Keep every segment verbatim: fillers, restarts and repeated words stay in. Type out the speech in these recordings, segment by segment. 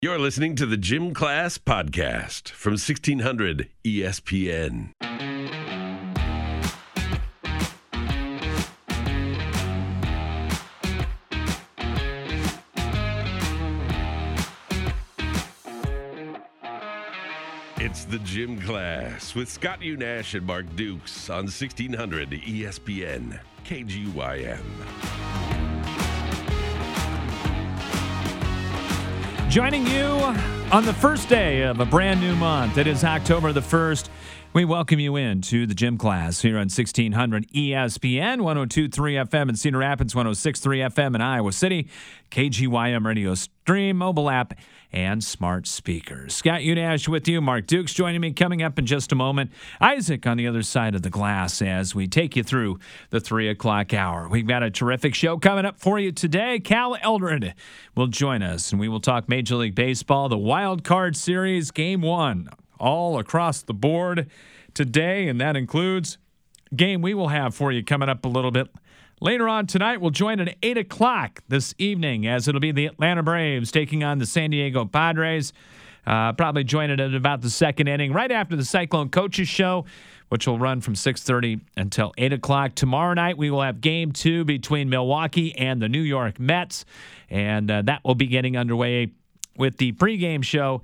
You're listening to the Gym Class Podcast from sixteen hundred E S P N. It's the Gym Class with Scott Unash and Mark Dukes on sixteen hundred E S P N K G Y M. Joining you on the first day of a brand new month. It is October the first. We welcome you in to the Gym Class here on sixteen hundred E S P N, one oh two point three F M in Cedar Rapids, one oh six point three F M in Iowa City, K G Y M radio stream, mobile app, and smart speakers. Scott Unash with you. Mark Dukes joining me coming up in just a moment. Isaac on the other side of the glass as we take you through the three o'clock hour. We've got a terrific show coming up for you today. Cal Eldred will join us, and we will talk Major League Baseball, the Wild Card Series, Game one, all across the board today, and that includes a game we will have for you coming up a little bit later on tonight. We'll join at eight o'clock this evening as it'll be the Atlanta Braves taking on the San Diego Padres. Uh, probably join it at about the second inning, right after the Cyclone Coaches Show, which will run from six thirty until eight o'clock. Tomorrow night, we will have Game two between Milwaukee and the New York Mets, and uh, that will be getting underway with the pregame show.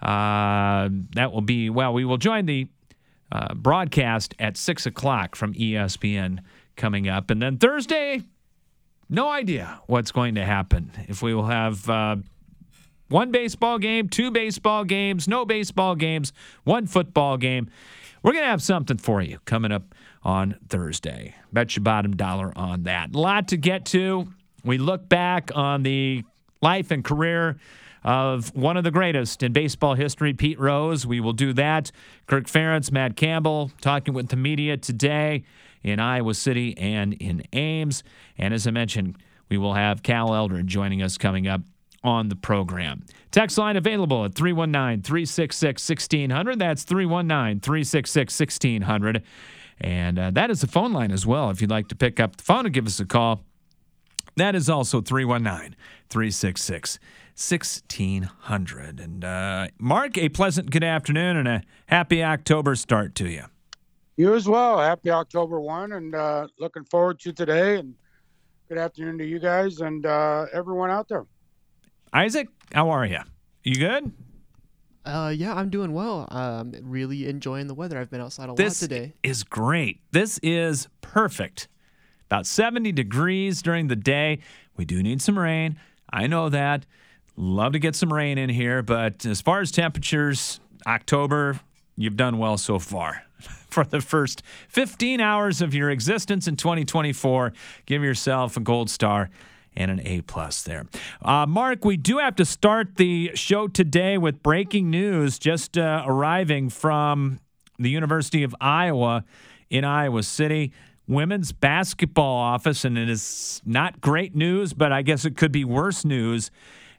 Uh, that will be, well, we will join the uh, broadcast at six o'clock from E S P N coming up. And then Thursday, no idea what's going to happen. If we will have uh, one baseball game, two baseball games, no baseball games, one football game. We're going to have something for you coming up on Thursday. Bet your bottom dollar on that. A lot to get to. We look back on the life and career of one of the greatest in baseball history, Pete Rose. We will do that. Kirk Ferentz, Matt Campbell, talking with the media today in Iowa City and in Ames. And as I mentioned, we will have Cal Eldred joining us coming up on the program. Text line available at three one nine, three six six, one six zero zero. That's three one nine, three six six, one six zero zero. And uh, that is the phone line as well. If you'd like to pick up the phone and give us a call, that is also three one nine, three six six, sixteen hundred. And uh, Mark, a pleasant good afternoon and a happy October start to you. You as well. Happy October first, and uh, looking forward to today. And good afternoon to you guys and uh, everyone out there. Isaac, how are you? You good? Uh, yeah, I'm doing well. Um, really enjoying the weather. I've been outside a this lot today. This is great. This is perfect. About seventy degrees during the day. We do need some rain. I know that. Love to get some rain in here, but as far as temperatures, October, you've done well so far. For the first fifteen hours of your existence in twenty twenty-four, give yourself a gold star and an A plus there. Uh, Mark, we do have to start the show today with breaking news just uh, arriving from the University of Iowa in Iowa City. Women's basketball office, and it is not great news, but I guess it could be worse news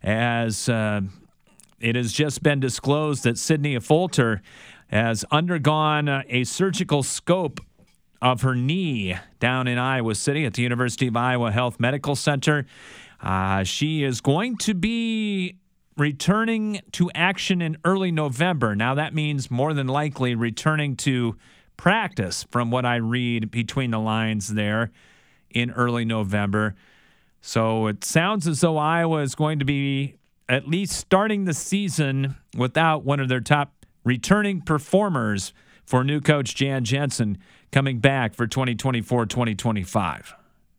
as uh, it has just been disclosed that Sydney Folter has undergone uh, a surgical scope of her knee down in Iowa City at the University of Iowa Health Medical Center. Uh, she is going to be returning to action in early November. Now, that means more than likely returning to practice from what I read between the lines there in early November. So it sounds as though Iowa is going to be at least starting the season without one of their top returning performers for new coach Jan Jensen coming back for twenty twenty-four twenty twenty-five.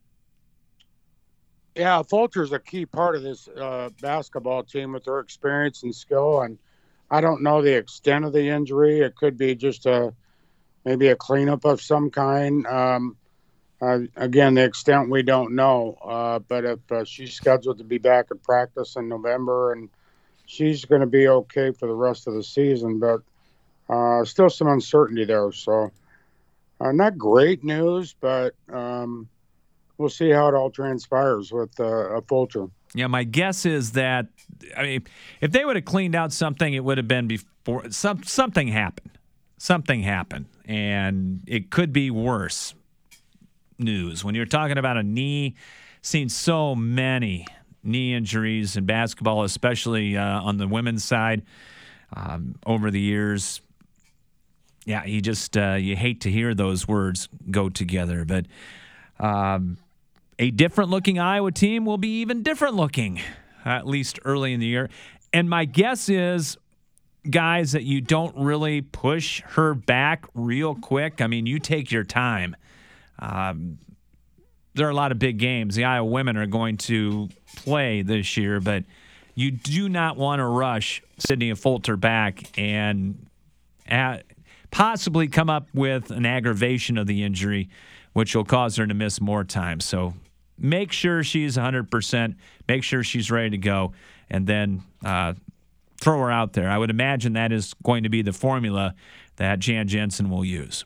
Yeah, Folter's a key part of this uh, basketball team with her experience and skill. And I don't know the extent of the injury. It could be just a maybe a cleanup of some kind. Um, uh, again, the extent we don't know. Uh, but if uh, she's scheduled to be back at practice in November, and she's going to be okay for the rest of the season, but uh, still some uncertainty there. So uh, not great news, but um, we'll see how it all transpires with uh, a Folter. Yeah, my guess is that, I mean, if they would have cleaned out something, it would have been before some, something happened. Something happened, and it could be worse news. When you're talking about a knee, seen so many knee injuries in basketball, especially uh, on the women's side um, over the years. Yeah, you just uh, you hate to hear those words go together. But um, a different-looking Iowa team will be even different-looking, at least early in the year. And my guess is, guys, that you don't really push her back real quick. I mean, you take your time. Um, there are a lot of big games the Iowa women are going to play this year, but you do not want to rush Sydney Fulter back and add, possibly come up with an aggravation of the injury, which will cause her to miss more time. So make sure she's one hundred percent, make sure she's ready to go, and then uh, throw her out there. I would imagine that is going to be the formula that Jan Jensen will use.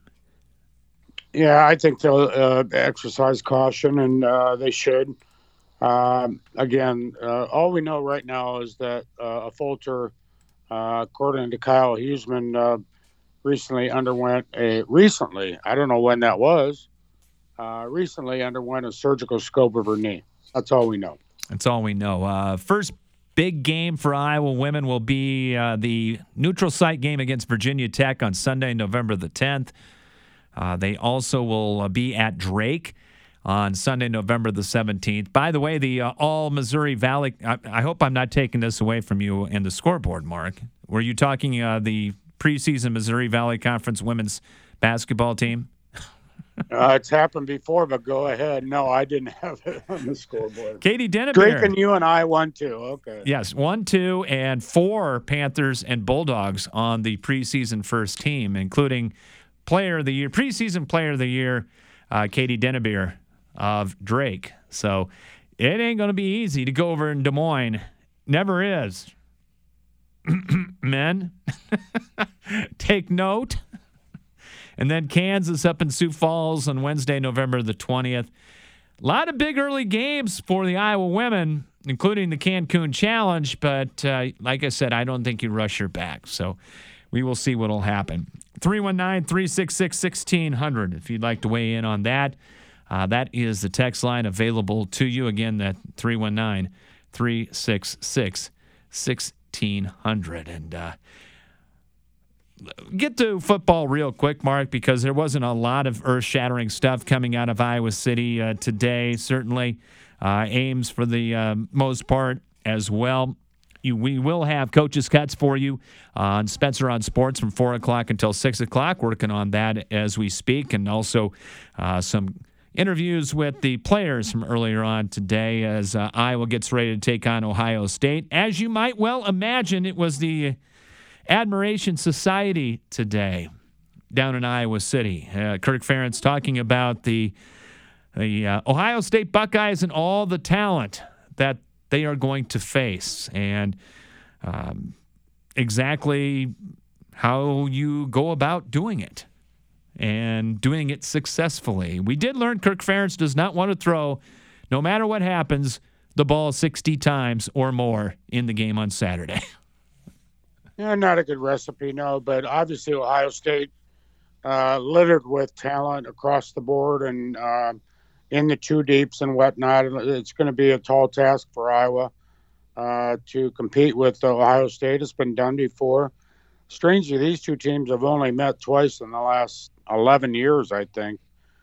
Yeah, I think they'll uh, exercise caution, and uh, they should. Um, again, uh, all we know right now is that uh, Fulter, uh, according to Kyle Huseman, uh, recently underwent a recently I don't know when that was. Uh, recently underwent a surgical scope of her knee. That's all we know. That's all we know. Uh, first big game for Iowa women will be uh, the neutral site game against Virginia Tech on Sunday, November the tenth. Uh, they also will uh, be at Drake on Sunday, November the seventeenth. By the way, the uh, all Missouri Valley, I, I hope I'm not taking this away from you in the scoreboard, Mark. Were you talking uh, the preseason Missouri Valley Conference women's basketball team? Uh, it's happened before, but go ahead. No, I didn't have it on the scoreboard. Katie Dennebeer. Drake and you and I won two. Okay. Yes, one, two, and four Panthers and Bulldogs on the preseason first team, including player of the year, preseason player of the year, uh, Katie Dennebeer of Drake. So it ain't going to be easy to go over in Des Moines. Never is. Men, take note. And then Kansas up in Sioux Falls on Wednesday, November the twentieth. A lot of big early games for the Iowa women, including the Cancun Challenge. But uh, like I said, I don't think you rush her back. So we will see what will happen. three one nine, three six six, one six zero zero if you'd like to weigh in on that. Uh, that is the text line available to you. Again, that three one nine, three six six, one six zero zero. And uh, get to football real quick, Mark, because there wasn't a lot of earth-shattering stuff coming out of Iowa City uh, today. Certainly, uh, Ames for the uh, most part as well. You, we will have coaches' cuts for you on Spencer on Sports from four o'clock until six o'clock, working on that as we speak, and also uh, some interviews with the players from earlier on today as uh, Iowa gets ready to take on Ohio State. As you might well imagine, it was the Admiration Society today down in Iowa City. Uh, Kirk Ferentz talking about the, the uh, Ohio State Buckeyes and all the talent that they are going to face, and um, exactly how you go about doing it and doing it successfully. We did learn Kirk Ferentz does not want to throw, no matter what happens, the ball sixty times or more in the game on Saturday. Yeah, not a good recipe, no, but obviously Ohio State uh, littered with talent across the board and uh, in the two deeps and whatnot. It's going to be a tall task for Iowa uh, to compete with Ohio State. It's been done before. Strangely, these two teams have only met twice in the last eleven years, I think.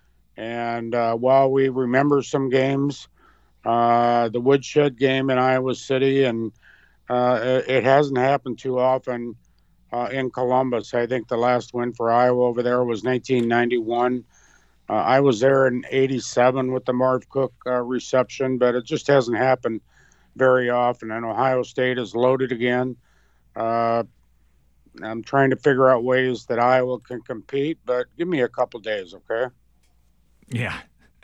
And uh, while we remember some games, uh, the Woodshed game in Iowa City, and uh, it hasn't happened too often uh, in Columbus. I think the last win for Iowa over there was nineteen ninety-one. Uh, I was there in eighty-seven with the Marv Cook uh, reception, but it just hasn't happened very often. And Ohio State is loaded again. Uh, I'm trying to figure out ways that Iowa can compete, but give me a couple days, okay? Yeah.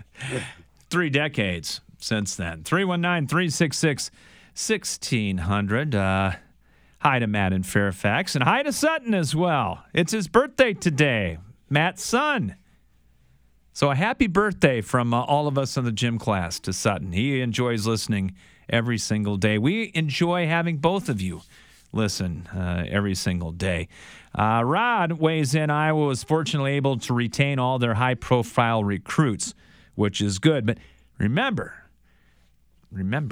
Three decades since then. three one nine, three six six, one six zero zero. Uh, hi to Matt in Fairfax, and hi to Sutton as well. It's his birthday today, Matt's son. So a happy birthday from uh, all of us in the gym class to Sutton. He enjoys listening every single day. We enjoy having both of you listen uh, every single day. Uh, Rod weighs in. Iowa was fortunately able to retain all their high-profile recruits, which is good. But remember, remember,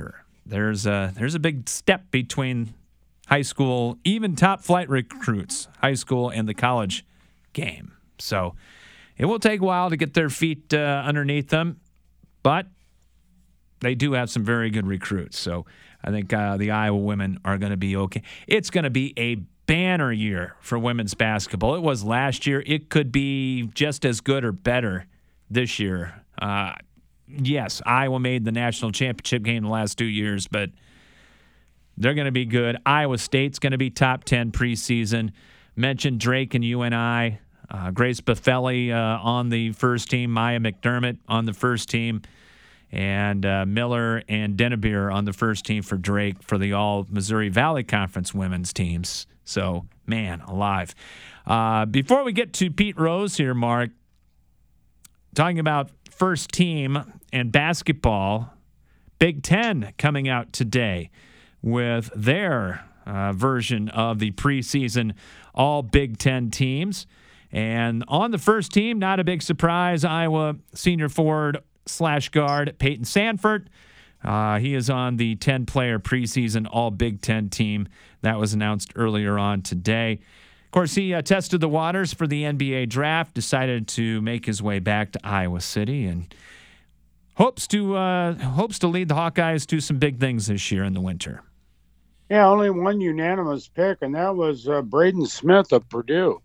there's a, there's a big step between high school, even top flight recruits, high school and the college game. So it will take a while to get their feet uh, underneath them, but they do have some very good recruits. So I think uh, the Iowa women are going to be okay. It's going to be a banner year for women's basketball. It was last year. It could be just as good or better this year. Uh, yes, Iowa made the national championship game the last two years, but they're going to be good. Iowa State's going to be top ten preseason. Mentioned Drake and U N I. Uh, Grace Buffelli uh, on the first team. Maya McDermott on the first team. And uh, Miller and Dennebeer on the first team for Drake for the All-Missouri Valley Conference women's teams. So, man, alive. Uh, before we get to Pete Rose here, Mark, talking about first team and basketball, Big Ten coming out today with their uh, version of the preseason all Big Ten teams. And on the first team, not a big surprise, Iowa senior forward slash guard Peyton Sanford. Uh, he is on the ten-player preseason all Big Ten team. That was announced earlier on today. Of course, he uh, tested the waters for the N B A draft, decided to make his way back to Iowa City, and hopes to uh, hopes to lead the Hawkeyes to some big things this year in the winter. Yeah, only one unanimous pick, and that was uh, Braden Smith of Purdue.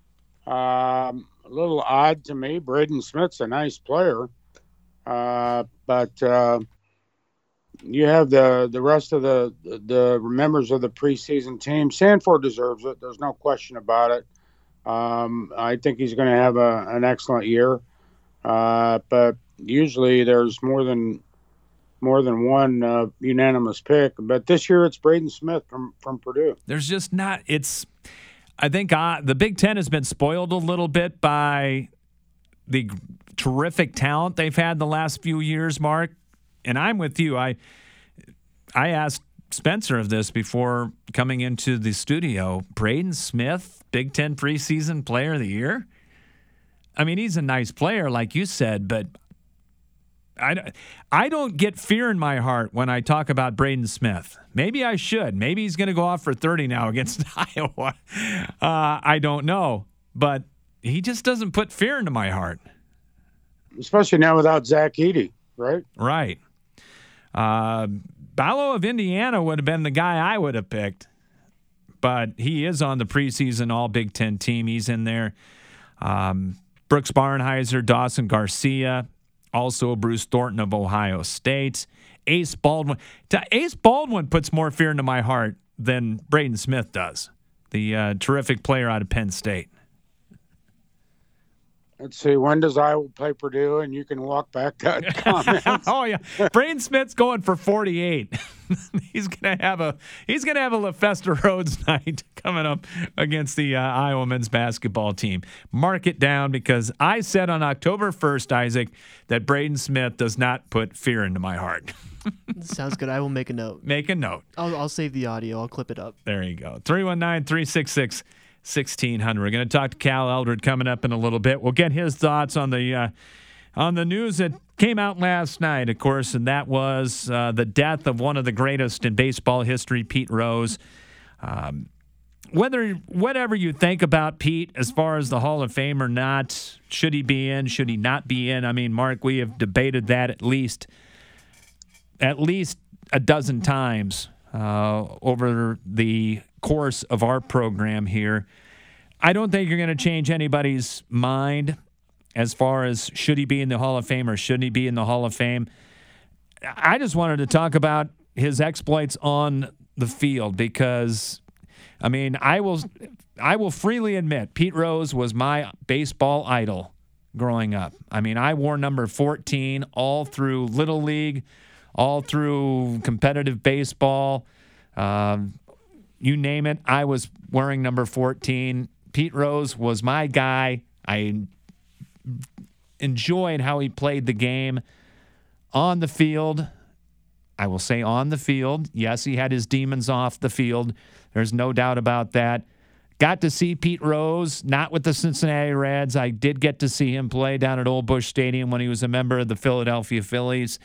Um, a little odd to me. Braden Smith's a nice player, uh, but uh, you have the, the rest of the, the members of the preseason team. Sanford deserves it. There's no question about it. Um, I think he's going to have a, an excellent year, uh, but usually there's more than more than one uh, unanimous pick. But this year it's Braden Smith from, from Purdue. There's just not – it's – I think uh, the Big Ten has been spoiled a little bit by the terrific talent they've had the last few years, Mark. And I'm with you. I I asked Spencer of this before coming into the studio. Braden Smith, Big Ten preseason player of the year? I mean, he's a nice player, like you said, but I, I don't get fear in my heart when I talk about Braden Smith. Maybe I should. Maybe he's going to go off for thirty now against Iowa. Uh, I don't know. But he just doesn't put fear into my heart. Especially now without Zach Edey, right? Right. Uh, Ballo of Indiana would have been the guy I would have picked. But he is on the preseason All-Big Ten team. He's in there. Um, Brooks Barnheiser, Dawson Garcia, also Bruce Thornton of Ohio State. Ace Baldwin. Ace Baldwin puts more fear into my heart than Braden Smith does, the uh, terrific player out of Penn State. Let's see, when does Iowa play Purdue? And you can walk back that comment. Oh yeah, Braden Smith's going for forty-eight. he's gonna have a he's gonna have a LaFesta Rhodes night coming up against the uh, Iowa men's basketball team. Mark it down, because I said on October first, Isaac, that Braden Smith does not put fear into my heart. Sounds good. I will make a note. Make a note. I'll, I'll save the audio. I'll clip it up. There you go. three one nine, three six six, sixteen hundred. We're going to talk to Cal Eldred coming up in a little bit. We'll get his thoughts on the uh, on the news that came out last night, of course, and that was uh, the death of one of the greatest in baseball history, Pete Rose. Um, whether whatever you think about Pete as far as the Hall of Fame or not, should he be in, should he not be in? I mean, Mark, we have debated that at least at least a dozen times uh, over the course of our program here. I don't think you're going to change anybody's mind as far as should he be in the Hall of Fame or shouldn't he be in the Hall of Fame. I just wanted to talk about his exploits on the field because, I mean, I will I will freely admit Pete Rose was my baseball idol growing up. I mean, I wore number fourteen all through Little League, all through competitive baseball. Um, you name it, I was wearing number fourteen. Pete Rose was my guy. I enjoyed how he played the game on the field. I will say on the field. Yes, he had his demons off the field. There's no doubt about that. Got to see Pete Rose, not with the Cincinnati Reds. I did get to see him play down at Old Busch Stadium when he was a member of the Philadelphia Phillies.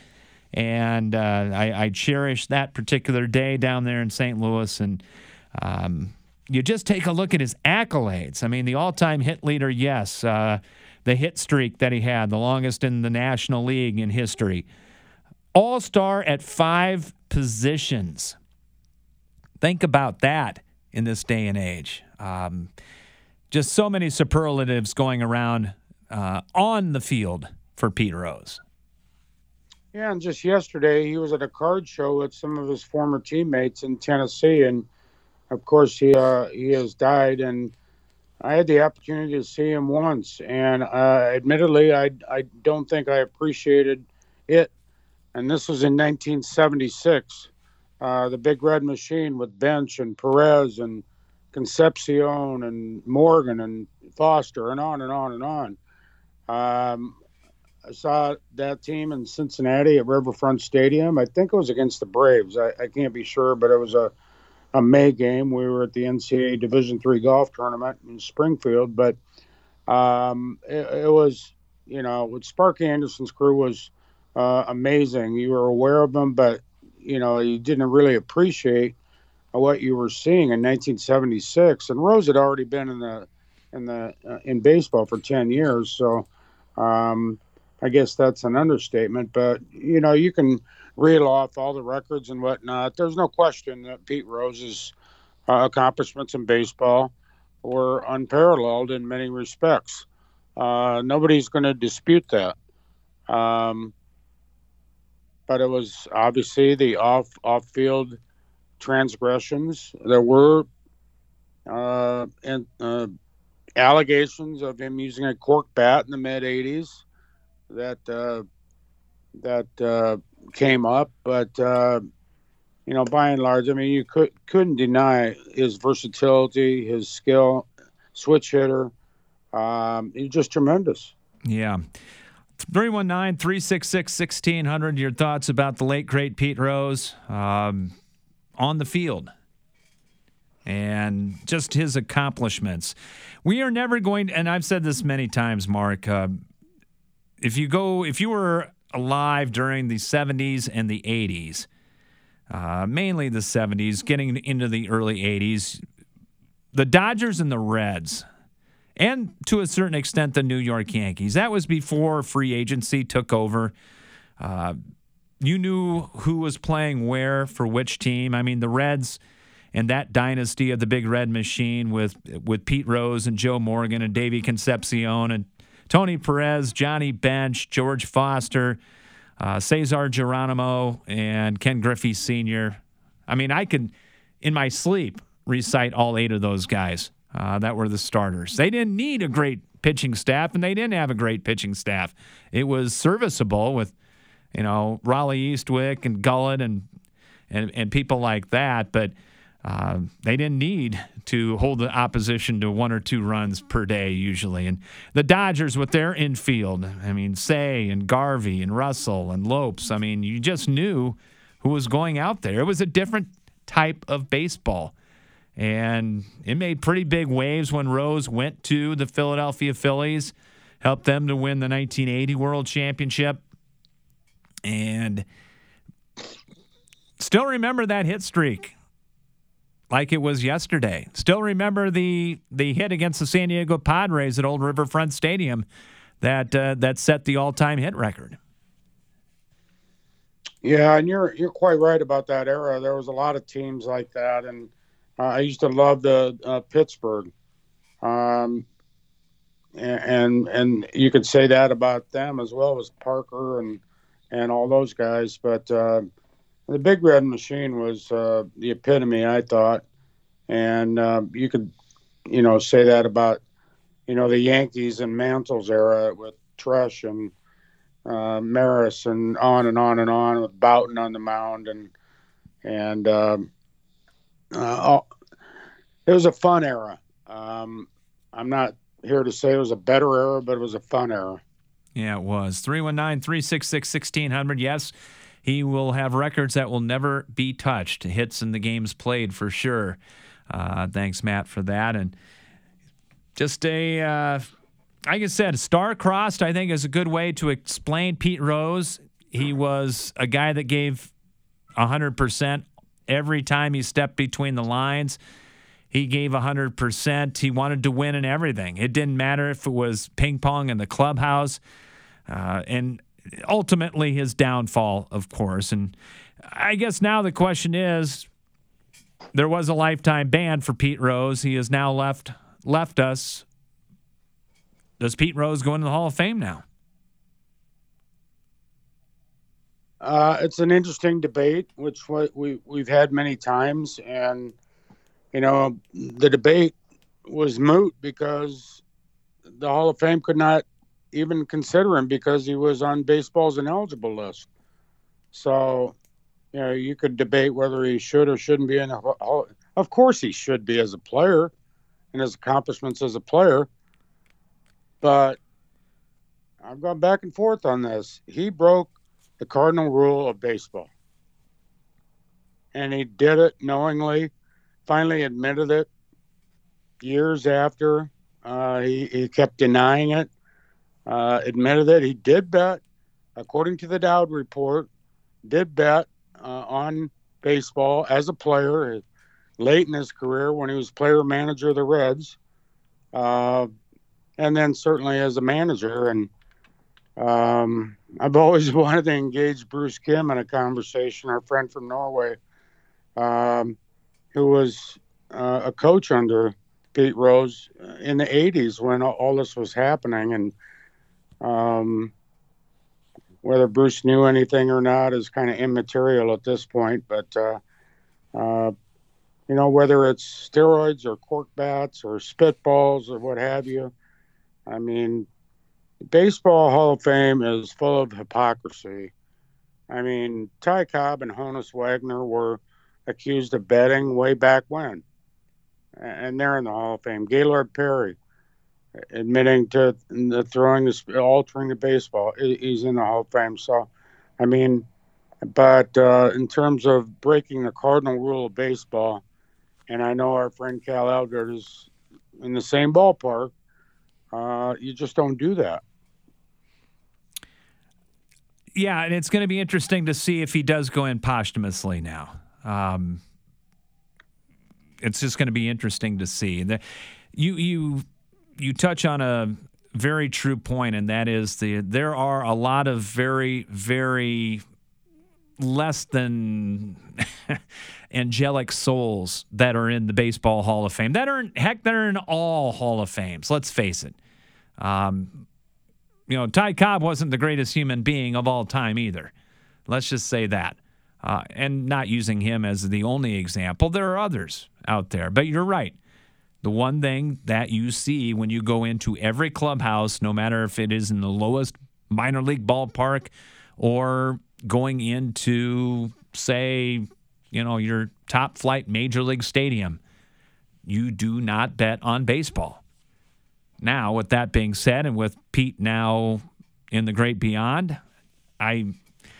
And uh, I, I cherish that particular day down there in Saint Louis. And um, you just take a look at his accolades. I mean, the all-time hit leader, yes. Uh, the hit streak that he had, the longest in the National League in history. All-star at five positions. Think about that in this day and age. Um, just so many superlatives going around uh, on the field for Pete Rose. Yeah, and just yesterday he was at a card show with some of his former teammates in Tennessee, and of course he uh, he has died. And I had the opportunity to see him once, and uh, admittedly, I I don't think I appreciated it. And this was in nineteen seventy-six, uh, the Big Red Machine with Bench and Perez and Concepcion and Morgan and Foster and on and on and on. Um, I saw that team in Cincinnati at Riverfront Stadium. I think it was against the Braves. I, I can't be sure, but it was a, a May game. We were at the N C double A Division three golf tournament in Springfield. But um, it, it was, you know, with Sparky Anderson's crew was uh, amazing. You were aware of them, but, you know, you didn't really appreciate what you were seeing in nineteen seventy-six. And Rose had already been in the in the uh, in baseball for ten years, so um, I guess that's an understatement. But you know, you can reel off all the records and whatnot. There's no question that Pete Rose's uh, accomplishments in baseball were unparalleled in many respects. Uh, nobody's going to dispute that. Um, but it was obviously the off off field transgressions. There were uh, and uh, allegations of him using a cork bat in the mid eighties that uh, that uh, came up, but uh, you know, by and large, I mean, you could couldn't deny his versatility, his skill, switch hitter. Um, he's just tremendous. Yeah. three one nine, three six six, one six zero zero. Your thoughts about the late, great Pete Rose um, on the field and just his accomplishments. We are never going to, and I've said this many times, Mark, uh, if you go, if you were alive during the seventies and the eighties, uh, mainly the seventies, getting into the early eighties, the Dodgers and the Reds, and to a certain extent the New York Yankees, that was before free agency took over. Uh, you knew who was playing where for which team. I mean, the Reds and that dynasty of the Big Red Machine with with Pete Rose and Joe Morgan and Davey Concepcion and Tony Perez, Johnny Bench, George Foster, uh, Cesar Geronimo, and Ken Griffey Senior I mean, I could, in my sleep, recite all eight of those guys uh, that were the starters. They didn't need a great pitching staff, and they didn't have a great pitching staff. It was serviceable with, you know, Raleigh Eastwick and Gullett and and, and people like that, but uh, they didn't need to hold the opposition to one or two runs per day usually. And the Dodgers with their infield, I mean, Say and Garvey and Russell and Lopes, I mean, you just knew who was going out there. It was a different type of baseball. And it made pretty big waves when Rose went to the Philadelphia Phillies, helped them to win the nineteen eighty World Championship. And still remember that hit streak like it was yesterday. Still remember the the hit against the San Diego Padres at Old Riverfront Stadium that uh, that set the all-time hit record. Yeah, and you're you're quite right about that era. There was a lot of teams like that, and uh, I used to love the uh, Pittsburgh, um, and and you could say that about them as well as Parker and and all those guys. But uh, the Big Red Machine was uh, the epitome, I thought, and uh, you could, you know, say that about, you know, the Yankees and Mantle's era with Tresh and uh, Maris and on and on and on with Boughton on the mound and and um, uh, it was a fun era. Um, I'm not here to say it was a better era, but it was a fun era. Yeah, it was. three one nine, three six six, one six zero zero. Yes, he will have records that will never be touched. Hits in the games played for sure. Uh, thanks, Matt, for that. And just a, uh, like I said, star-crossed, I think, is a good way to explain Pete Rose. he was a guy that gave one hundred percent every time he stepped between the lines. He gave one hundred percent. He wanted to win in everything. It didn't matter if it was ping pong in the clubhouse. Uh, and ultimately his downfall, of course. And I guess now the question is, there was a lifetime ban for Pete Rose. He has now left left us. Does Pete Rose go into the Hall of Fame now? Uh, it's an interesting debate, which we, we've had many times. And, you know, the debate was moot because the Hall of Fame could not even consider him because he was on baseball's ineligible list. So, you know, you could debate whether he should or shouldn't be in the Hall. Of course he should be as a player and his accomplishments as a player. But I've gone back and forth on this. He broke the cardinal rule of baseball. And he did it knowingly, finally admitted it years after. Uh, he, he kept denying it, uh, admitted it. He did bet, according to the Dowd report, did bet uh, on baseball as a player late in his career when he was player manager of the Reds. Uh, and then certainly as a manager. And um, I've always wanted to engage Bruce Kim in a conversation, our friend from Norway, um, who was uh, a coach under Pete Rose in the eighties when all this was happening. And um, whether Bruce knew anything or not is kind of immaterial at this point. But, uh, uh, you know, whether it's steroids or cork bats or spitballs or what have you, I mean, Baseball Hall of Fame is full of hypocrisy. I mean, Ty Cobb and Honus Wagner were accused of betting way back when, and they're in the Hall of Fame. Gaylord Perry admitting to the throwing, the, altering the baseball, he's in the Hall of Fame. So, I mean, but uh, in terms of breaking the cardinal rule of baseball, and I know our friend Cal Elgert is in the same ballpark, uh, you just don't do that. Yeah, and it's going to be interesting to see if he does go in posthumously now. Um, it's just going to be interesting to see. The, you you you touch on a very true point, and that is the there are a lot of very very less than angelic souls that are in the Baseball Hall of Fame. That are heck, that are in all Hall of Fames. Let's face it. Um, you know, Ty Cobb wasn't the greatest human being of all time either. Let's just say that. Uh, and not using him as the only example. There are others out there. But you're right. The one thing that you see when you go into every clubhouse, no matter if it is in the lowest minor league ballpark or going into, say, you know, your top flight major league stadium, you do not bet on baseball. Now, with that being said, and with Pete now in the great beyond, I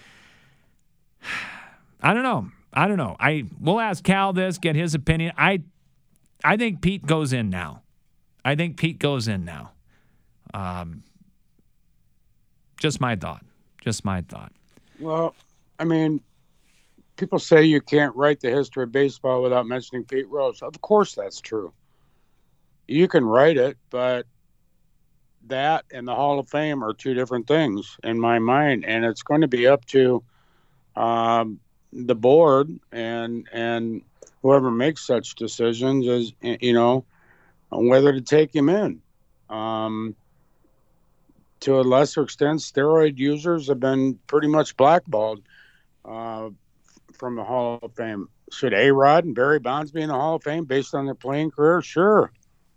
I don't know. I don't know. I we'll ask Cal this, get his opinion. I I think Pete goes in now. I think Pete goes in now. Um, just my thought. Just my thought. Well, I mean, people say you can't write the history of baseball without mentioning Pete Rose. Of course that's true. You can write it, but that and the Hall of Fame are two different things in my mind. And it's going to be up to um, the board and and whoever makes such decisions is, you know, whether to take him in. Um, to a lesser extent, steroid users have been pretty much blackballed uh, from the Hall of Fame. Should A-Rod and Barry Bonds be in the Hall of Fame based on their playing career? Sure.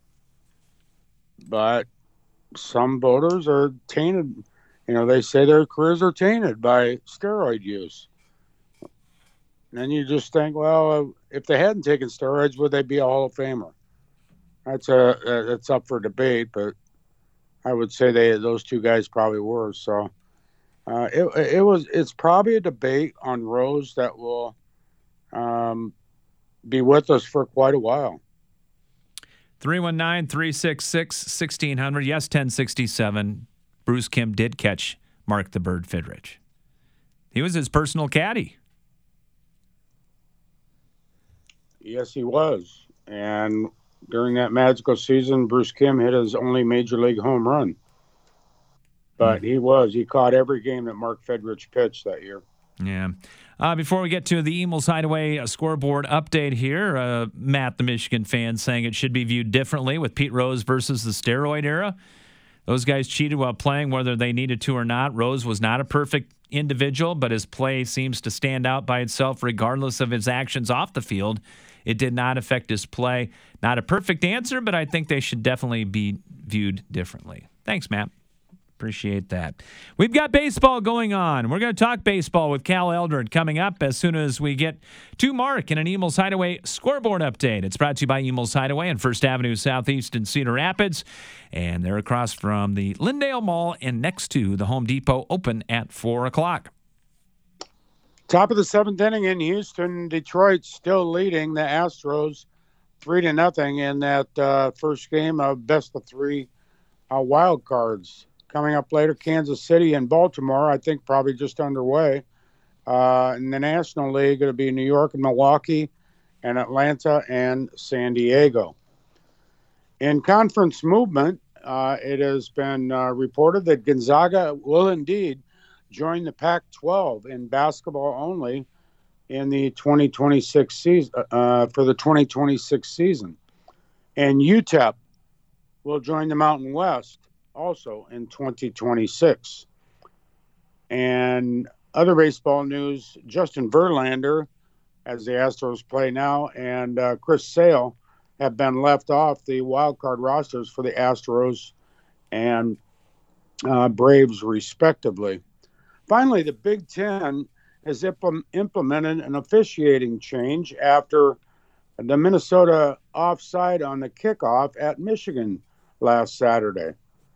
But some voters are tainted. You know, they say their careers are tainted by steroid use. And then you just think, well, if they hadn't taken steroids, would they be a Hall of Famer? That's a that's up for debate, but I would say they those two guys probably were. So uh, it it was it's probably a debate on Rose that will um, be with us for quite a while. three one nine, three six six, one six zero zero. Yes, ten sixty-seven. Bruce Kim did catch Mark the Bird Fidrich. He was his personal caddy. Yes, he was. And during that magical season, Bruce Kim hit his only major league home run. But mm-hmm. he was. He caught every game that Mark Fedrich pitched that year. Yeah. Uh, before we get to the Emils Hideaway scoreboard update here, uh, Matt, the Michigan fan, saying it should be viewed differently with Pete Rose versus the steroid era. Those guys cheated while playing, whether they needed to or not. Rose was not a perfect individual, but his play seems to stand out by itself regardless of his actions off the field. It did not affect his play. Not a perfect answer, but I think they should definitely be viewed differently. Thanks, Matt. Appreciate that. We've got baseball going on. We're going to talk baseball with Cal Eldred coming up as soon as we get to Mark in an Emils Hideaway scoreboard update. It's brought to you by Emils Hideaway on First Avenue Southeast in Cedar Rapids. And they're across from the Lindale Mall and next to the Home Depot, open at four o'clock. Top of the seventh inning in Houston. Detroit still leading the Astros three to nothing in that uh, first game of best of three uh, wild cards. Coming up later, Kansas City and Baltimore, I think probably just underway. Uh, in the National League, it'll be New York and Milwaukee and Atlanta and San Diego. In conference movement, uh, it has been uh, reported that Gonzaga will indeed join the Pac twelve in basketball only in the twenty twenty-six season, uh, for the twenty twenty-six season. And U T E P will join the Mountain West also in twenty twenty-six. And other baseball news, Justin Verlander, as the Astros play now, and uh, Chris Sale have been left off the wild card rosters for the Astros and uh, Braves, respectively. Finally, the Big Ten has impl- implemented an officiating change after the Minnesota offside on the kickoff at Michigan last Saturday.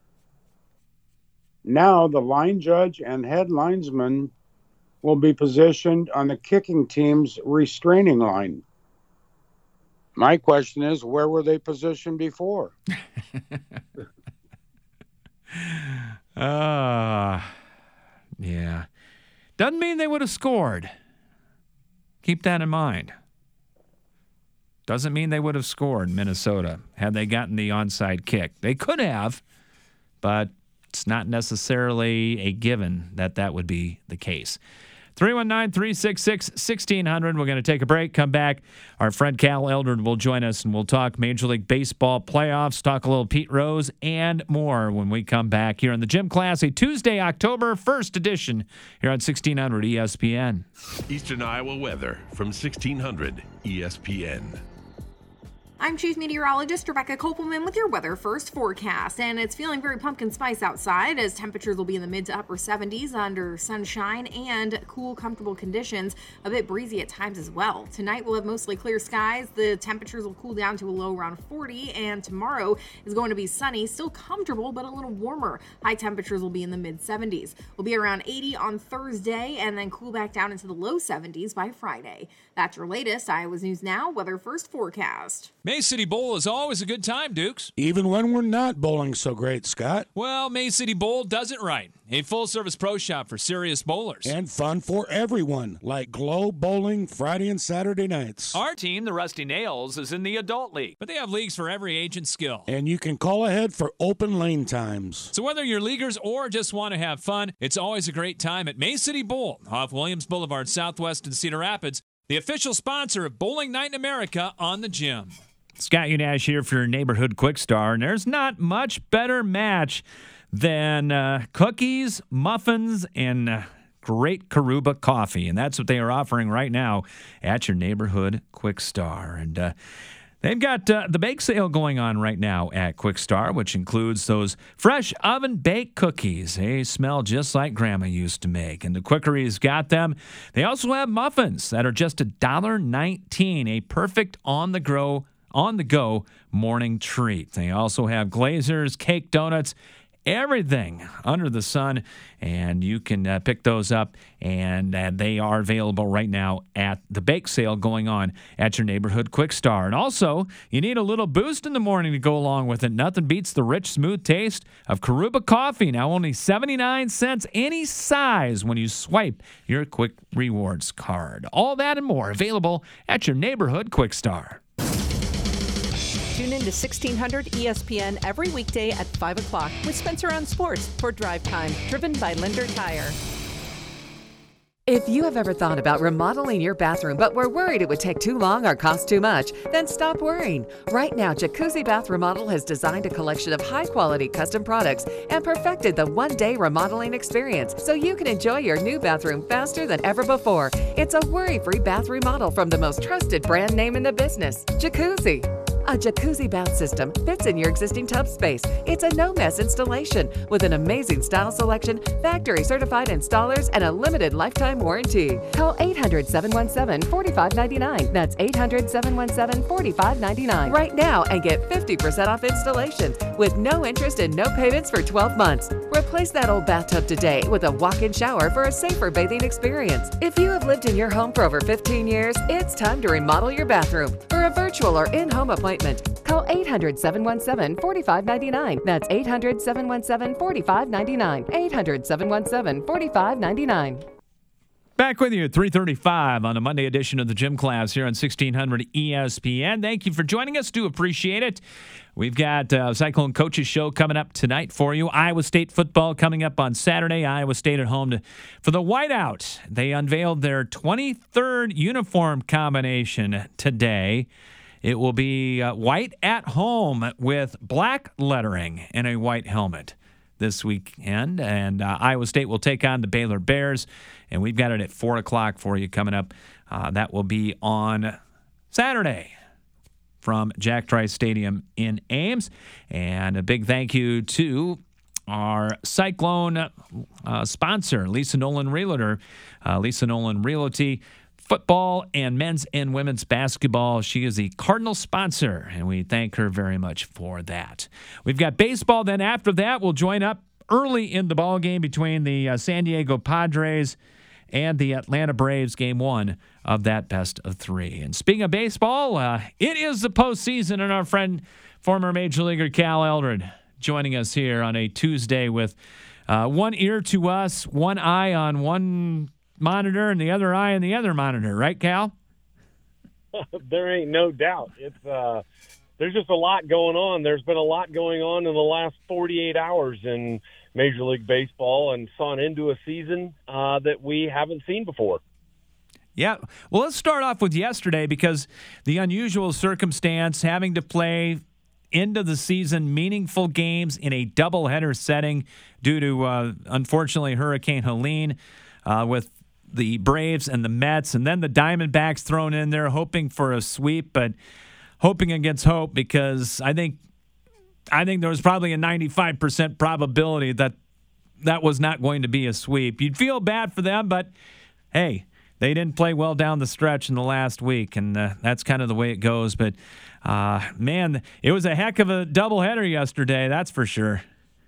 Now the line judge and head linesman will be positioned on the kicking team's restraining line. My question is, where were they positioned before? Ah, uh, yeah. Doesn't mean they would have scored. Keep that in mind. Doesn't mean they would have scored, Minnesota, had they gotten the onside kick. They could have, but it's not necessarily a given that that would be the case. three one nine, three six six, one six zero zero. We're going to take a break, come back. Our friend Cal Eldred will join us, and we'll talk Major League Baseball playoffs, talk a little Pete Rose, and more when we come back here in the Gym Class, a Tuesday, October first edition here on sixteen hundred E S P N. Eastern Iowa weather from sixteen hundred E S P N. I'm Chief Meteorologist Rebecca Kopelman with your Weather First forecast, and it's feeling very pumpkin spice outside as temperatures will be in the mid to upper seventies under sunshine and cool, comfortable conditions, a bit breezy at times as well. Tonight we'll have mostly clear skies. The temperatures will cool down to a low around forty, and tomorrow is going to be sunny, still comfortable, but a little warmer. High temperatures will be in the mid seventies. We'll be around eighty on Thursday and then cool back down into the low seventies by Friday. That's your latest Iowa's News Now Weather First forecast. May City Bowl is always a good time, Dukes. Even when we're not bowling so great, Scott. Well, May City Bowl does it right. A full-service pro shop for serious bowlers. And fun for everyone, like Glow Bowling Friday and Saturday nights. Our team, the Rusty Nails, is in the adult league, but they have leagues for every age and skill. And you can call ahead for open lane times. So whether you're leaguers or just want to have fun, it's always a great time at May City Bowl off Williams Boulevard Southwest in Cedar Rapids, the official sponsor of Bowling Night in America on the Gym. Scott Unash here for your neighborhood Quick Star, and there's not much better match than uh, cookies, muffins, and uh, great Karuba coffee, and that's what they are offering right now at your neighborhood Quick Star. And uh, they've got uh, the bake sale going on right now at Quick Star, which includes those fresh oven-baked cookies. They smell just like Grandma used to make, and the Quickery's got them. They also have muffins that are just one dollar nineteen, a perfect on-the-go on the go morning treat. They also have Glazers, cake donuts, everything under the sun, and you can uh, pick those up, and uh, they are available right now at the bake sale going on at your neighborhood Quick Star. And also, you need a little boost in the morning to go along with it. Nothing beats the rich, smooth taste of Karuba coffee, now only seventy-nine cents any size when you swipe your Quick Rewards card. All that and more available at your neighborhood Quick Star. Tune in to sixteen hundred E S P N every weekday at five o'clock with Spencer on Sports for Drive Time, driven by Linder Tire. If you have ever thought about remodeling your bathroom but were worried it would take too long or cost too much, then stop worrying. Right now, Jacuzzi Bath Remodel has designed a collection of high-quality custom products and perfected the one-day remodeling experience so you can enjoy your new bathroom faster than ever before. It's a worry-free bath remodel from the most trusted brand name in the business, Jacuzzi. A jacuzzi bath system fits in your existing tub space. It's a no-mess installation with an amazing style selection, factory-certified installers, and a limited lifetime warranty. Call eight hundred, seven one seven, four five nine nine. That's eight hundred, seven one seven, four five nine nine right now and get fifty percent off installations with no interest and no payments for twelve months. Replace that old bathtub today with a walk-in shower for a safer bathing experience. If you have lived in your home for over fifteen years, it's time to remodel your bathroom. For a virtual or in-home appointment, call eight hundred, seven one seven, four five nine nine. That's eight hundred, seven one seven, four five nine nine. eight hundred, seven one seven, four five nine nine. Back with you at three thirty-five on a Monday edition of the Gym Class here on sixteen hundred E S P N. Thank you for joining us. Do appreciate it. We've got uh, Cyclone Coaches Show coming up tonight for you. Iowa State football coming up on Saturday. Iowa State at home to, for the whiteout. They unveiled their twenty-third uniform combination today. It will be uh, white at home with black lettering and a white helmet this weekend. And uh, Iowa State will take on the Baylor Bears. And we've got it at four o'clock for you coming up. Uh, that will be on Saturday from Jack Trice Stadium in Ames. And a big thank you to our Cyclone uh, sponsor, Lisa Nolan Realtor. Uh, Lisa Nolan Realty. Football and men's and women's basketball. She is the Cardinal sponsor, and we thank her very much for that. We've got baseball. Then after that, we'll join up early in the ball game between the uh, San Diego Padres and the Atlanta Braves, game one of that best of three. And speaking of baseball, uh, it is the postseason, and our friend, former Major Leaguer Cal Eldred, joining us here on a Tuesday with uh, one ear to us, one eye on one monitor and the other eye on the other monitor, right, Cal? There ain't no doubt. It's uh, there's just a lot going on. There's been a lot going on in the last forty-eight hours in Major League Baseball, and saw an end to a season uh, that we haven't seen before. Yeah. Well, let's start off with yesterday, because the unusual circumstance having to play end of the season meaningful games in a doubleheader setting due to, uh, unfortunately, Hurricane Helene uh, with the Braves and the Mets, and then the Diamondbacks thrown in there hoping for a sweep, but hoping against hope, because I think I think there was probably a ninety-five percent probability that that was not going to be a sweep. You'd feel bad for them, but hey, they didn't play well down the stretch in the last week, and uh, that's kind of the way it goes. But, uh, man, it was a heck of a doubleheader yesterday, that's for sure.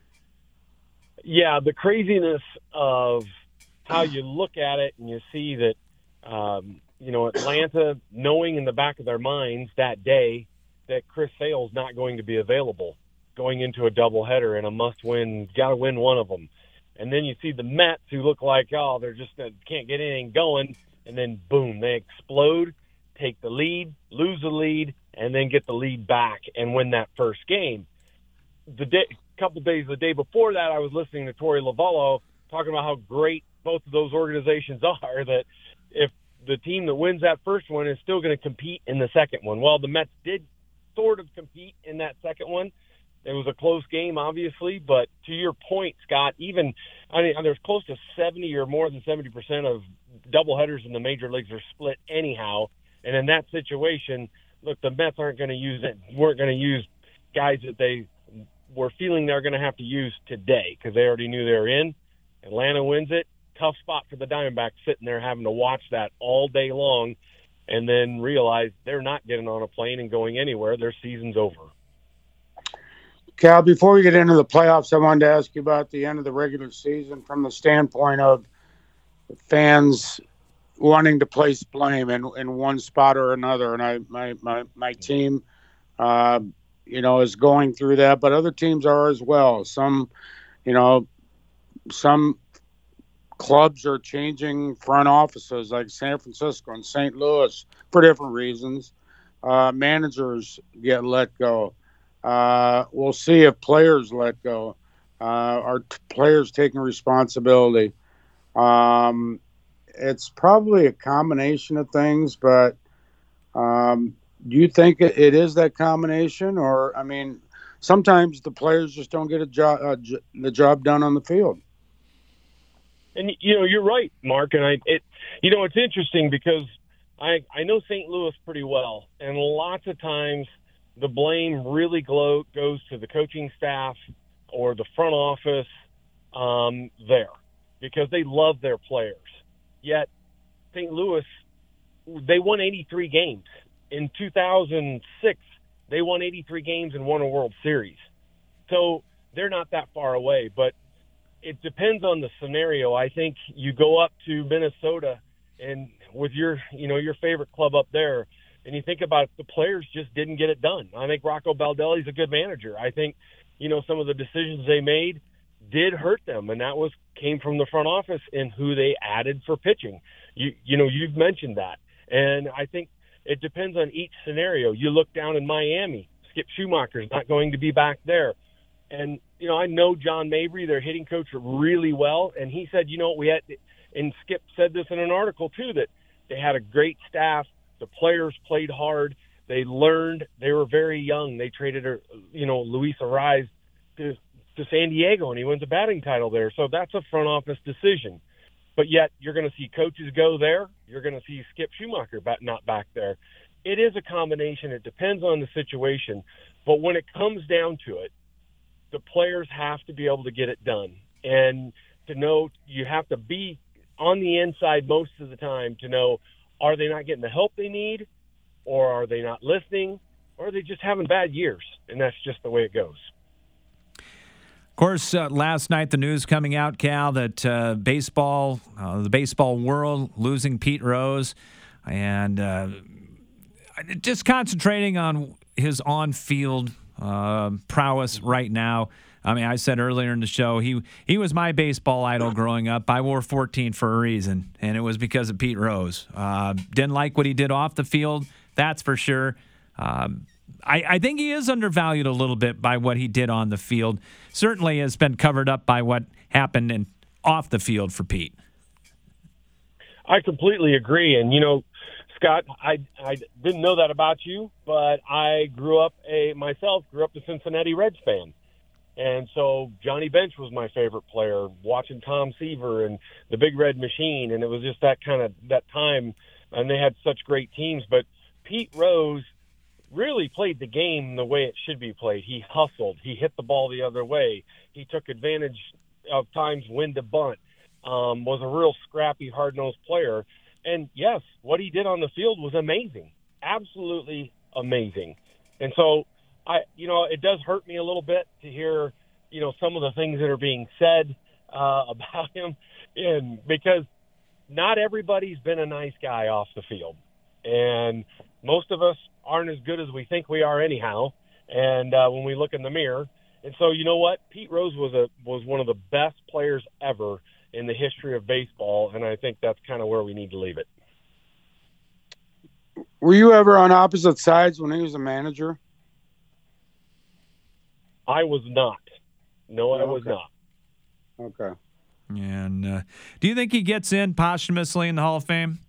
Yeah, the craziness of how you look at it and you see that, um, you know, Atlanta, knowing in the back of their minds that day that Chris Sale's not going to be available going into a doubleheader and a must-win, got to win one of them. And then you see the Mets, who look like, oh, they're just uh, can't get anything going, and then, boom, they explode, take the lead, lose the lead, and then get the lead back and win that first game. The day, couple days, the day before that, I was listening to Torey Lovullo talking about how great both of those organizations are, that if the team that wins that first one is still going to compete in the second one. Well, the Mets did sort of compete in that second one. It was a close game, obviously, but to your point, Scott, even I mean, there's close to seventy or more than seventy percent of doubleheaders in the major leagues are split anyhow. And in that situation, look, the Mets aren't going to use it, weren't going to use guys that they were feeling they're going to have to use today because they already knew they were in. Atlanta wins it. Tough spot for the Diamondbacks, sitting there having to watch that all day long and then realize they're not getting on a plane and going anywhere. Their season's over. Cal, before we get into the playoffs, I wanted to ask you about the end of the regular season from the standpoint of fans wanting to place blame in, in one spot or another. And I, my, my, my team, uh, you know, is going through that, but other teams are as well. Some, you know, some clubs are changing front offices like San Francisco and Saint Louis for different reasons. Uh, managers get let go. Uh, we'll see if players let go. Uh, are t- players taking responsibility? Um, it's probably a combination of things, but um, do you think it, it is that combination? Or, I mean, sometimes the players just don't get a job, uh, j- the job done on the field. And, you know, you're right, Mark. And I, it, you know, it's interesting because I, I know Saint Louis pretty well. And lots of times the blame really glow, goes to the coaching staff or the front office um, there because they love their players. Yet Saint Louis, they won eighty-three games. In two thousand six, they won eighty-three games and won a World Series. So they're not that far away. But it depends on the scenario. I think you go up to Minnesota and with your, you know, your favorite club up there, and you think about it, the players just didn't get it done. I think Rocco Baldelli's a good manager. I think, you know, some of the decisions they made did hurt them, and that was came from the front office and who they added for pitching. You, you know, you've mentioned that, and I think it depends on each scenario. You look down in Miami, Skip Schumacher's not going to be back there. And, you know, I know John Mabry, their hitting coach, really well. And he said, you know, we had, and Skip said this in an article too, that they had a great staff. The players played hard. They learned. They were very young. They traded, you know, Luis Arraez to, to San Diego, and he wins a batting title there. So that's a front office decision. But yet you're going to see coaches go there. You're going to see Skip Schumacher back, not back there. It is a combination. It depends on the situation. But when it comes down to it, the players have to be able to get it done. And to know, you have to be on the inside most of the time to know, are they not getting the help they need, or are they not listening, or are they just having bad years? And that's just the way it goes. Of course, uh, last night the news coming out, Cal, that uh, baseball, uh, the baseball world losing Pete Rose, and uh, just concentrating on his on-field uh, prowess right now. I mean, I said earlier in the show, he he was my baseball idol growing up. I wore fourteen for a reason, and it was because of Pete Rose. Uh, didn't like what he did off the field, that's for sure. Um, I, I think he is undervalued a little bit by what he did on the field. Certainly has been covered up by what happened in, off the field for Pete. I completely agree. And, you know, Scott, I, I didn't know that about you, but I grew up a myself grew up a Cincinnati Reds fan. And so Johnny Bench was my favorite player, watching Tom Seaver and the Big Red Machine. And it was just that kind of that time. And they had such great teams. But Pete Rose really played the game the way it should be played. He hustled. He hit the ball the other way. He took advantage of times when to bunt. Um, was a real scrappy, hard-nosed player. And, yes, what he did on the field was amazing, absolutely amazing. And so, I, you know, it does hurt me a little bit to hear, you know, some of the things that are being said uh, about him, and because not everybody's been a nice guy off the field. And most of us aren't as good as we think we are anyhow, and uh, when we look in the mirror. And so, you know what? Pete Rose was a was one of the best players ever in the history of baseball, and I think that's kind of where we need to leave it. Were you ever on opposite sides when he was a manager? I was not. No, I okay. was not. Okay. And uh, do you think he gets in posthumously in the Hall of Fame?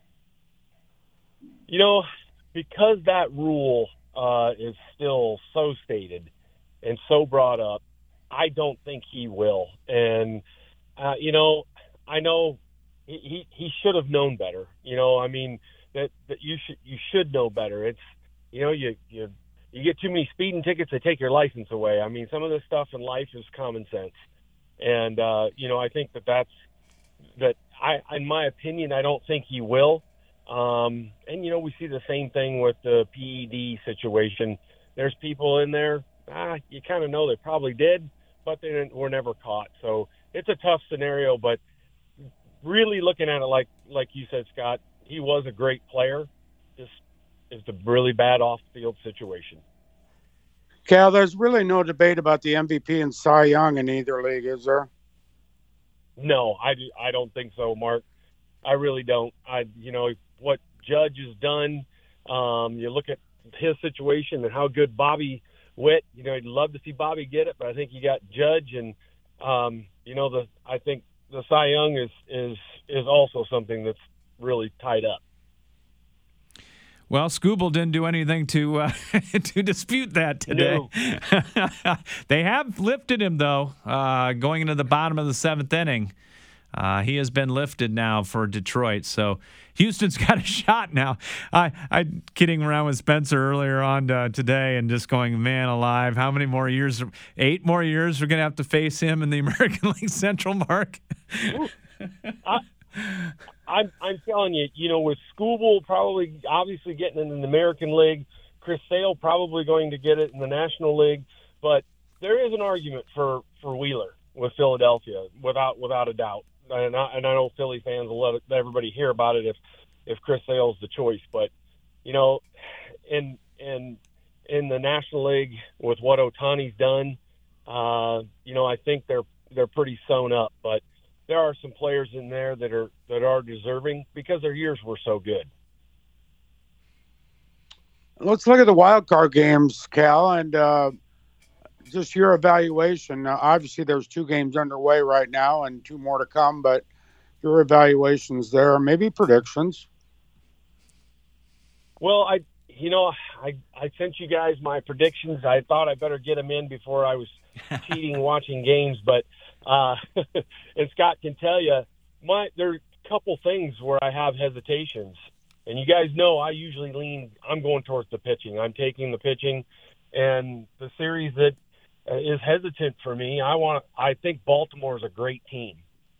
You know, because that rule uh, is still so stated and so brought up, I don't think he will. And, uh, you know, I know he, he, he should have known better. You know, I mean, that, that you should you should know better. It's, you know, you, you you get too many speeding tickets, they take your license away. I mean, some of this stuff in life is common sense. And, uh, you know, I think that that's, that I, in my opinion, I don't think he will. Um, and, you know, we see the same thing with the P E D situation. There's people in there ah, you kind of know they probably did, but they were never caught. So it's a tough scenario, but really looking at it like like you said, Scott, he was a great player. Just is a really bad off-field situation. Cal, there's really no debate about the M V P and Cy Young in either league, is there? No, I, I don't think so, Mark. I really don't. I you know what Judge has done. Um, you look at his situation and how good Bobby Witt. You know, you'd love to see Bobby get it, but I think you got Judge, and um, you know the I think the Cy Young is is is also something that's really tied up. Well, Scooble didn't do anything to uh, to dispute that today. No. They have lifted him, though, uh, going into the bottom of the seventh inning. Uh, he has been lifted now for Detroit, so Houston's got a shot now. I I kidding around with Spencer earlier on uh, today and just going, man alive, how many more years? Eight more years we're going to have to face him in the American League Central, Mark? I, I'm, I'm telling you, you know, with Scooble probably obviously getting in the American League, Chris Sale probably going to get it in the National League, but there is an argument for, for Wheeler with Philadelphia, without without a doubt. And I, and I know Philly fans will let, it, let everybody hear about it if, if Chris Sale's the choice. But, you know, in in in the National League with what Ohtani's done, uh, you know, I think they're they're pretty sewn up. But there are some players in there that are that are deserving because their years were so good. Let's look at the wild card games, Cal, and uh, just your evaluation. Now, obviously, there's two games underway right now and two more to come, but your evaluations there, maybe predictions. Well, I, you know, I I sent you guys my predictions. I thought I better get them in before I was cheating watching games, but uh, and Scott can tell you, my there are a couple things where I have hesitations. And you guys know I usually lean, I'm going towards the pitching. I'm taking the pitching. And the series that is hesitant for me, I want. I think Baltimore is a great team.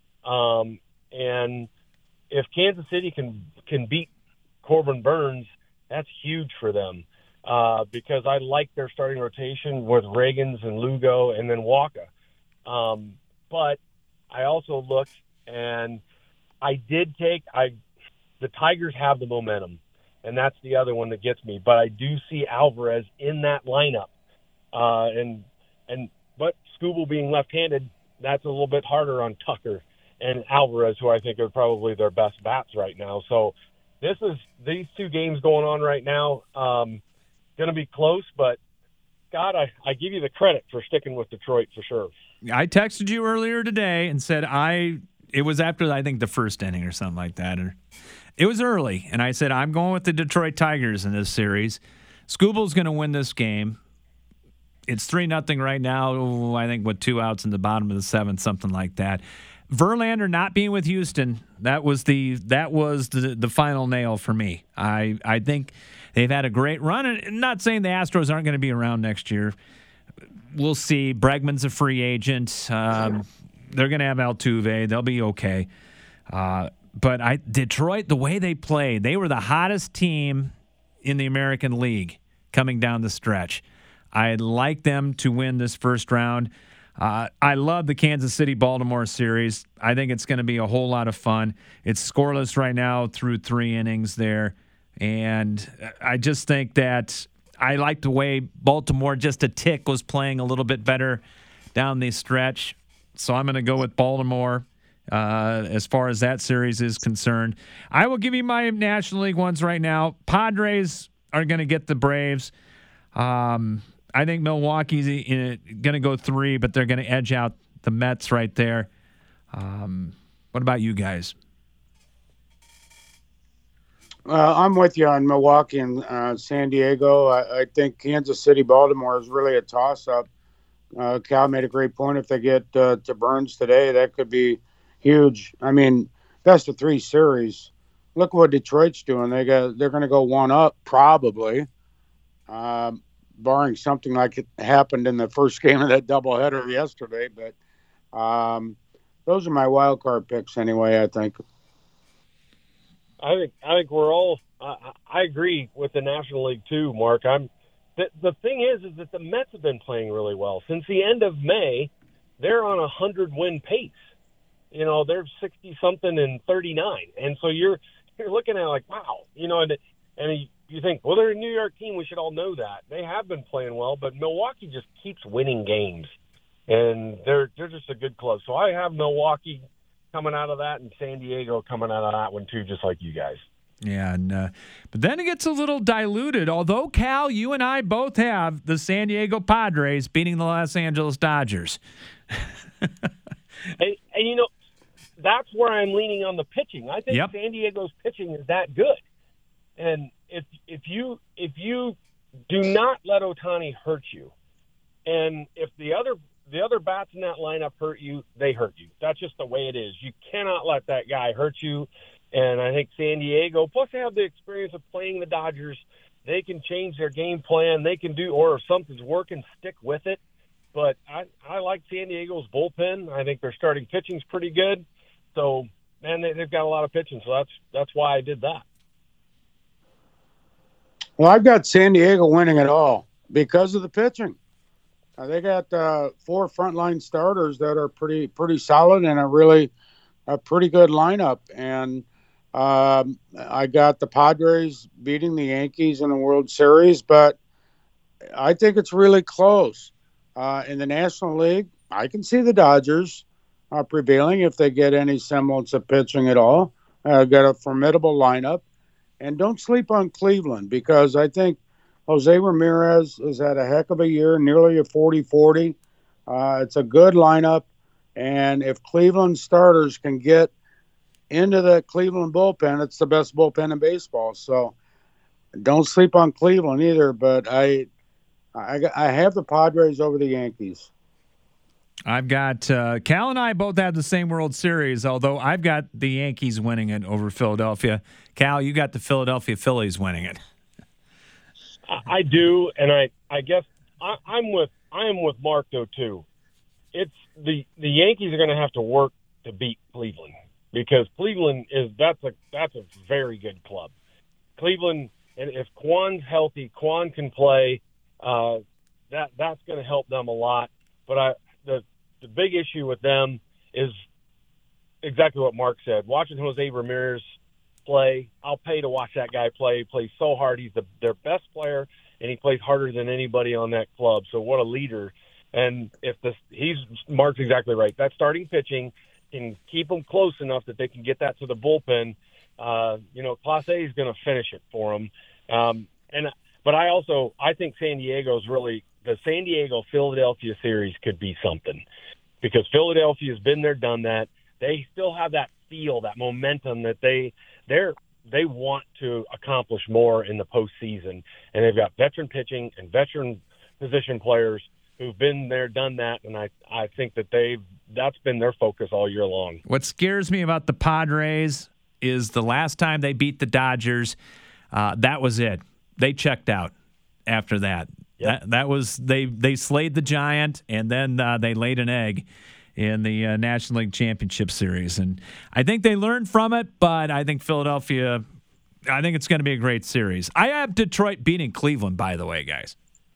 Um, and if Kansas City can can beat Corbin Burns, that's huge for them. Uh, because I like their starting rotation with Reagans and Lugo and then Waka. Um, but I also looked, and I did take – I. The Tigers have the momentum, and that's the other one that gets me. But I do see Alvarez in that lineup, uh, and and but Scooble being left-handed, that's a little bit harder on Tucker and Alvarez, who I think are probably their best bats right now. So this is these two games going on right now, um, going to be close. But God, I, I give you the credit for sticking with Detroit for sure. I texted you earlier today and said I. It was after I think the first inning or something like that, or. It was early, and I said, I'm going with the Detroit Tigers in this series. Scooble's going to win this game. It's three nothing right now, I think, with two outs in the bottom of the seventh, something like that. Verlander not being with Houston, that was the that was the, the final nail for me. I, I think they've had a great run, and not saying the Astros aren't going to be around next year. We'll see. Bregman's a free agent. Um, they're going to have Altuve. They'll be okay. Uh But I Detroit, the way they played, they were the hottest team in the American League coming down the stretch. I'd like them to win this first round. Uh, I love the Kansas City-Baltimore series. I think it's going to be a whole lot of fun. It's scoreless right now through three innings there. And I just think that I like the way Baltimore, just a tick, was playing a little bit better down the stretch. So I'm going to go with Baltimore. Uh, as far as that series is concerned, I will give you my National League ones right now. Padres are going to get the Braves. Um, I think Milwaukee's going to go three, but they're going to edge out the Mets right there. Um, what about you guys? Uh, I'm with you on Milwaukee and uh, San Diego. I, I think Kansas City, Baltimore is really a toss-up. Uh, Cal made a great point. If they get uh, to Burns today, that could be huge. I mean, best of three series. Look what Detroit's doing. They got they're going to go one up probably, um, barring something like it happened in the first game of that doubleheader yesterday. But um, those are my wild card picks anyway. I think. I think I think we're all. I, I agree with the National League too, Mark. I'm the the thing is, is that the Mets have been playing really well since the end of May. They're on a hundred win pace. You know, they're sixty something and thirty nine, and so you're you're looking at it like, wow, you know, and and you think, well, they're a New York team. We should all know that they have been playing well, but Milwaukee just keeps winning games, and they're they're just a good club. So I have Milwaukee coming out of that, and San Diego coming out of that one too, just like you guys. Yeah, and, uh, but then it gets a little diluted. Although, Cal, you and I both have the San Diego Padres beating the Los Angeles Dodgers. and, and, you know, that's where I'm leaning on the pitching. I think yep. San Diego's pitching is that good. And if if you if you do not let Ohtani hurt you, and if the other the other bats in that lineup hurt you, they hurt you. That's just the way it is. You cannot let that guy hurt you. And I think San Diego, plus they have the experience of playing the Dodgers, they can change their game plan. They can do, or if something's working, stick with it. But I, I like San Diego's bullpen. I think their starting pitching's pretty good. So, man, they, they've got a lot of pitching. So that's that's why I did that. Well, I've got San Diego winning it all because of the pitching. Uh, they got uh, four frontline starters that are pretty pretty solid and a really a pretty good lineup. And um, I got the Padres beating the Yankees in the World Series, but I think it's really close. Uh, in the National League, I can see the Dodgers uh, prevailing if they get any semblance of pitching at all. Uh, got a formidable lineup. And don't sleep on Cleveland because I think Jose Ramirez has had a heck of a year, nearly a forty forty. Uh, it's a good lineup. And if Cleveland starters can get into the Cleveland bullpen, it's the best bullpen in baseball. So don't sleep on Cleveland either. But I, I, I have the Padres over the Yankees. I've got uh, Cal and I both have the same World Series, although I've got the Yankees winning it over Philadelphia. Cal, you got the Philadelphia Phillies winning it. I do, and I, I guess I, I'm with I am with Mark though too. It's the the Yankees are going to have to work to beat Cleveland because Cleveland is that's a that's a very good club. Cleveland, and if Kwan's healthy, Kwan can play. Uh, that that's going to help them a lot. But I the the big issue with them is exactly what Mark said. Watching Jose Ramirez play, I'll pay to watch that guy play. He plays so hard. He's the, their best player, and he plays harder than anybody on that club. So what a leader. And if this, he's Mark's exactly right. That starting pitching can keep them close enough that they can get that to the bullpen. Uh, you know, Class A is going to finish it for them. Um, and but I also I think San Diego's really the San Diego Philadelphia series could be something because Philadelphia's been there, done that. They still have that feel, that momentum that they they're they want to accomplish more in the postseason, and they've got veteran pitching and veteran position players who've been there, done that, and I, I think that they've that's been their focus all year long. What scares me about the Padres is the last time they beat the Dodgers, uh, that was it. They checked out after that. Yep. That that was they they slayed the giant, and then uh, they laid an egg in the uh, National League Championship Series, and I think they learned from it. But I think Philadelphia, I think it's going to be a great series. I have Detroit beating Cleveland, by the way, guys.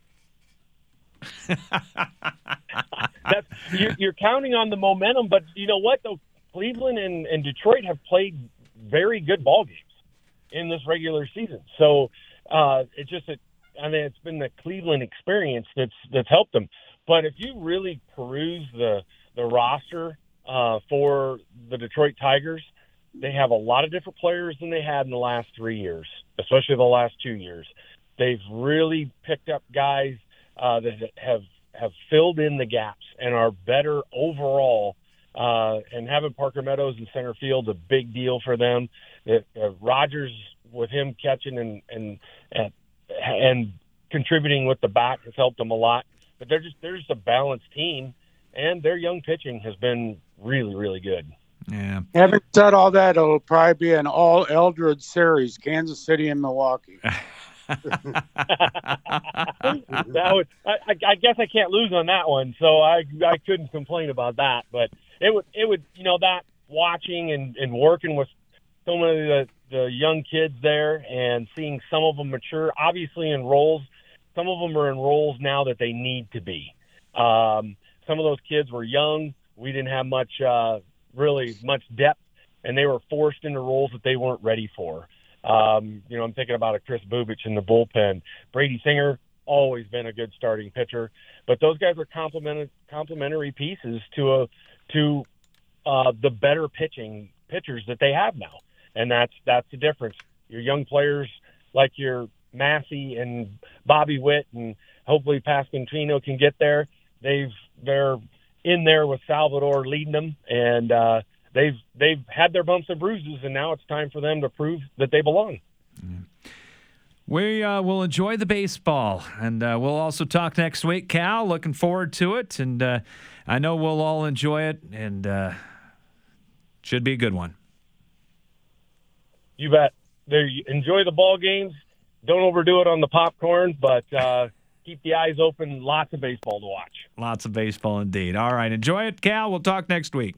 That's, you're, you're counting on the momentum, but you know what? Though Cleveland and, and Detroit have played very good ball games in this regular season, so uh, it's just a, I mean, it's been the Cleveland experience that's that's helped them. But if you really peruse the the roster uh, for the Detroit Tigers, they have a lot of different players than they had in the last three years, especially the last two years. They've really picked up guys uh, that have have filled in the gaps and are better overall. Uh, and having Parker Meadows in center field is a big deal for them. It, uh, Rogers, with him catching and and and, and contributing with the bat, has helped them a lot. But they're just they're just a balanced team, and their young pitching has been really, really good. Yeah. Having said all that, it'll probably be an all Eldred series, Kansas City and Milwaukee. that would, I, I guess I can't lose on that one, so I I couldn't complain about that. But it would it would you know that watching and, and working with so many of the, the young kids there and seeing some of them mature, obviously in roles some of them are in roles now that they need to be. Um, some of those kids were young. We didn't have much, uh, really much depth, and they were forced into roles that they weren't ready for. Um, you know, I'm thinking about a Chris Bubich in the bullpen. Brady Singer, always been a good starting pitcher, but those guys are complementary, complementary pieces to a to uh, the better pitching pitchers that they have now, and that's that's the difference. Your young players like your Massey and Bobby Witt, and hopefully Pasquantino can get there. They've they're in there with Salvador leading them, and uh, they've they've had their bumps and bruises, and now it's time for them to prove that they belong. Mm. We uh, will enjoy the baseball, and uh, we'll also talk next week, Cal. Looking forward to it, and uh, I know we'll all enjoy it, and uh, should be a good one. You bet. There, enjoy the ball games. Don't overdo it on the popcorn, but uh, keep the eyes open. Lots of baseball to watch. Lots of baseball indeed. All right, enjoy it, Cal. We'll talk next week.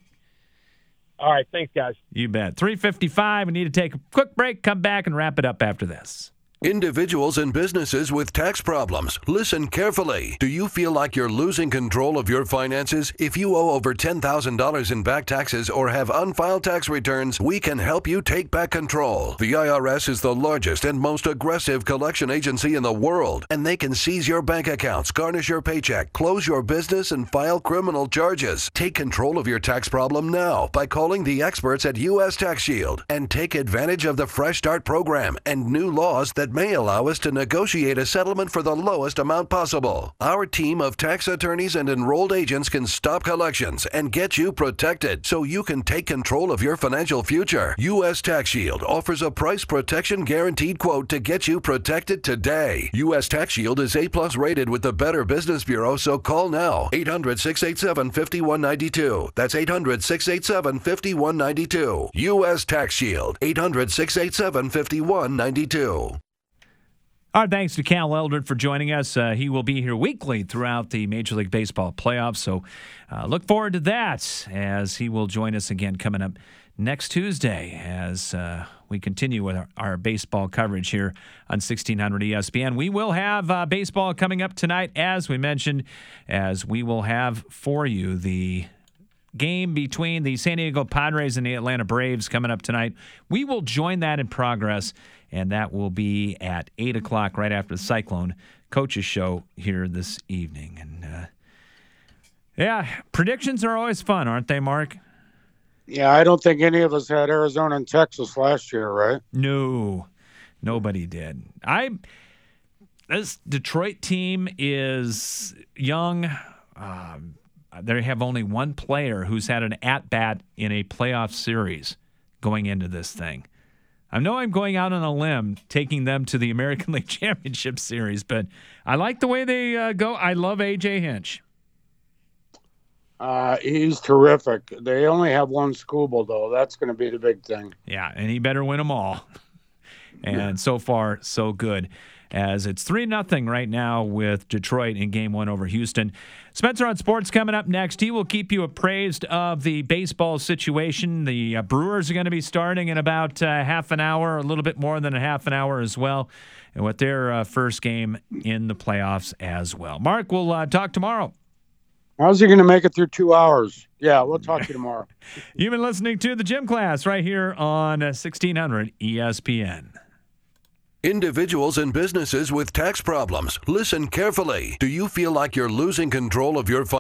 All right, thanks, guys. You bet. three fifty-five. We need to take a quick break, come back, and wrap it up after this. Individuals and businesses with tax problems, listen carefully. Do you feel like you're losing control of your finances? If you owe over ten thousand dollars in back taxes or have unfiled tax returns, we can help you take back control. The I R S is the largest and most aggressive collection agency in the world, and they can seize your bank accounts, garnish your paycheck, close your business, and file criminal charges. Take control of your tax problem now by calling the experts at U S Tax Shield, and take advantage of the Fresh Start program and new laws that may allow us to negotiate a settlement for the lowest amount possible. Our team of tax attorneys and enrolled agents can stop collections and get you protected so you can take control of your financial future. U S Tax Shield offers a price protection guaranteed quote to get you protected today. U S Tax Shield is A plus rated with the Better Business Bureau, so call now. eight hundred, six eight seven, five one nine two. That's eight hundred, six eight seven, five one nine two. U S Tax Shield. eight hundred, six eight seven, five one nine two. Our thanks to Cal Eldred for joining us. Uh, he will be here weekly throughout the Major League Baseball playoffs, so uh, look forward to that as he will join us again coming up next Tuesday as uh, we continue with our, our baseball coverage here on sixteen hundred E S P N. We will have uh, baseball coming up tonight, as we mentioned, as we will have for you the game between the San Diego Padres and the Atlanta Braves coming up tonight. We will join that in progress, and that will be at eight o'clock right after the Cyclone Coaches Show here this evening. And, uh, yeah, predictions are always fun, aren't they, Mark? Yeah, I don't think any of us had Arizona and Texas last year, right? No, nobody did. I This Detroit team is young. Um, they have only one player who's had an at-bat in a playoff series going into this thing. I know I'm going out on a limb taking them to the American League Championship Series, but I like the way they uh, go. I love A J Hinch. Uh, he's terrific. They only have one Skubal, though. That's going to be the big thing. Yeah, and he better win them all. And yeah. So far, so good. As it's three nothing right now with Detroit in game one over Houston. Spencer on Sports coming up next. He will keep you appraised of the baseball situation. The uh, Brewers are going to be starting in about uh, half an hour, a little bit more than a half an hour as well, and with their uh, first game in the playoffs as well. Mark, we'll uh, talk tomorrow. How's he going to make it through two hours? Yeah, we'll talk to you tomorrow. You've been listening to the Gym Class right here on uh, sixteen hundred E S P N. Individuals and businesses with tax problems, listen carefully. Do you feel like you're losing control of your finances?